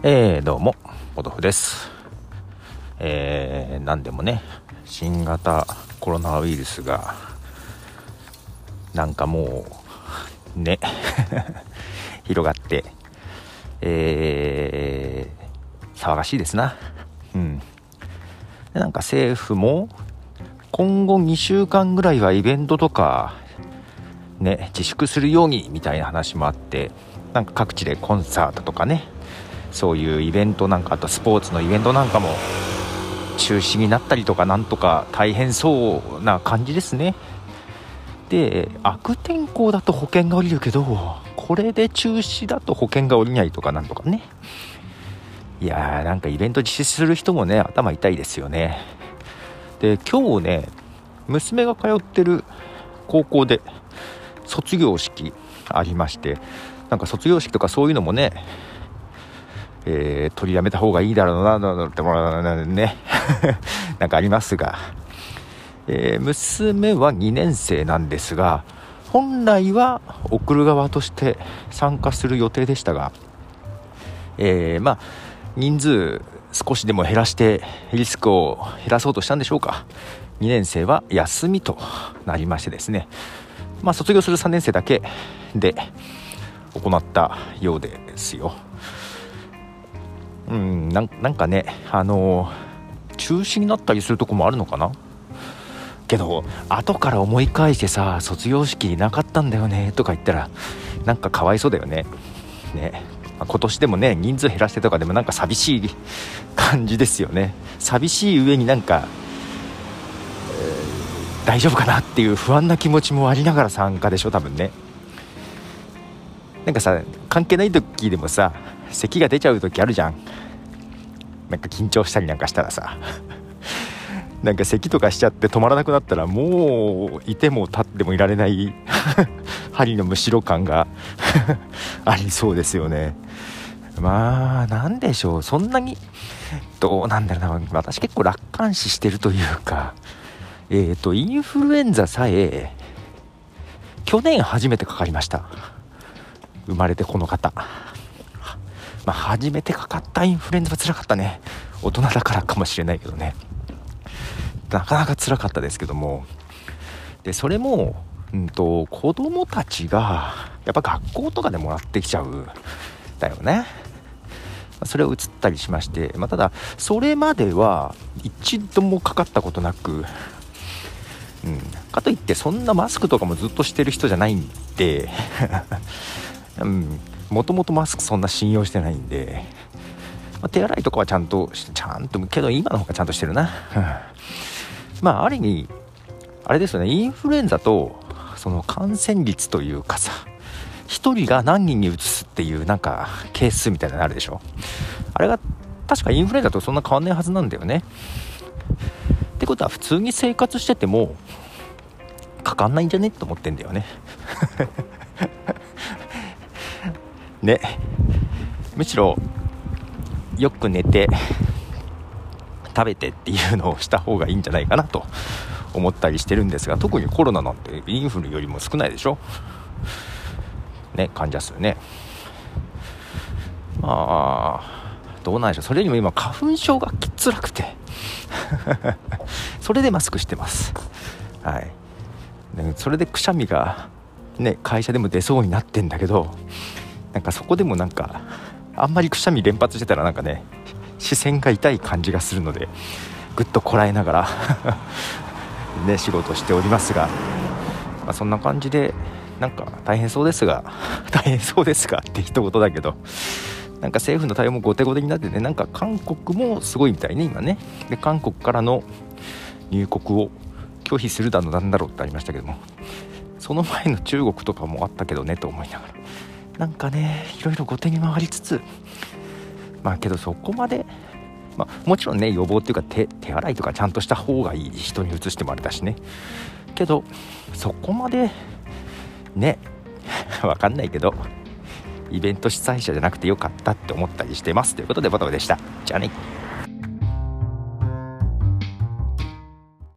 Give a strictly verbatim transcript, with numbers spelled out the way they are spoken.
えー、どうもポトフです。えー、なんでもね新型コロナウイルスがなんかもうね広がって、えー、騒がしいですな。うんでなんか政府も今後にしゅうかんぐらいはイベントとかね自粛するようにみたいな話もあって、なんか各地でコンサートとかね、そういうイベントなんか、あとスポーツのイベントなんかも中止になったりとか、なんとか大変そうな感じですね。で悪天候だと保険が下りるけど、これで中止だと保険が下りないとかなんとかね。いやーなんかイベント実施する人もね頭痛いですよね。で今日ね娘が通ってる高校で卒業式ありまして、なんか卒業式とかそういうのもね、えー、取りやめた方がいいだろうななんてもらねなんかありますが、えー、娘はにねん生なんですが、本来は送る側として参加する予定でしたが、えー、まあ人数少しでも減らしてリスクを減らそうとしたんでしょうか。にねん生は休みとなりましてですね、まあ卒業するさんねん生だけで行ったようですよ。うんな ん, なんかねあのー、中止になったりするとこもあるのかな。けど後から思い返してさ、卒業式なかったんだよねとか言ったらなんかかわいそうだよね。ね、まあ、今年でもね人数減らしてとかでもなんか寂しい感じですよね。寂しい上になんか、えー、大丈夫かなっていう不安な気持ちもありながら参加でしょ多分ね。なんかさ関係ない時でもさ咳が出ちゃう時あるじゃん。なんか緊張したりなんかしたらさなんか咳とかしちゃって止まらなくなったらもういても立ってもいられない針のむしろ感がありそうですよね。まあなんでしょう、そんなにどうなんだろうな、私結構楽観視してるというか、えーとインフルエンザさえ去年初めてかかりました。生まれてこの方、まあ、初めてかかったインフルエンザは辛かったね。大人だからかもしれないけどね、なかなか辛かったですけども、でそれも、うんと、子供たちがやっぱ学校とかでもらってきちゃうだよね。それを移ったりしまして、まあ、ただそれまでは一度もかかったことなく、うん、かといってそんなマスクとかもずっとしてる人じゃないんでうん、もともとマスクそんな信用してないんで、まあ、手洗いとかはちゃんとしてちゃんとけど今の方がちゃんとしてるなまあある意味あれですよね、インフルエンザとその感染率というかさ、一人が何人にうつすっていうなんか係数みたいなのあるでしょ。あれが確かインフルエンザとそんな変わんないはずなんだよね。ってことは普通に生活しててもかかんないんじゃねと思ってんだよねね、むしろよく寝て食べてっていうのをした方がいいんじゃないかなと思ったりしてるんですが、特にコロナなんてインフルよりも少ないでしょね、患者数ね。まあどうなんでしょう。それよりも今花粉症がきつらくてそれでマスクしてます。はい、それでくしゃみがね会社でも出そうになってんだけど、なんかそこでもなんかあんまりくしゃみ連発してたらなんかね視線が痛い感じがするので、ぐっとこらえながらね仕事しておりますが、まあ、そんな感じでなんか大変そうですが大変そうですがって一言だけど、なんか政府の対応も後手後手になってね、なんか韓国もすごいみたいね今ね。で韓国からの入国を拒否するだのなんだろうってありましたけども、その前の中国とかもあったけどねと思いながら、なんかねいろいろ後手に回りつつ、まあけどそこまで、まあ、もちろんね予防っていうか 手, 手洗いとかちゃんとした方がいい、人に移してもあれだしね、けどそこまでねわかんないけどイベント主催者じゃなくてよかったって思ったりしてますということで、バタバタでした。じゃあね。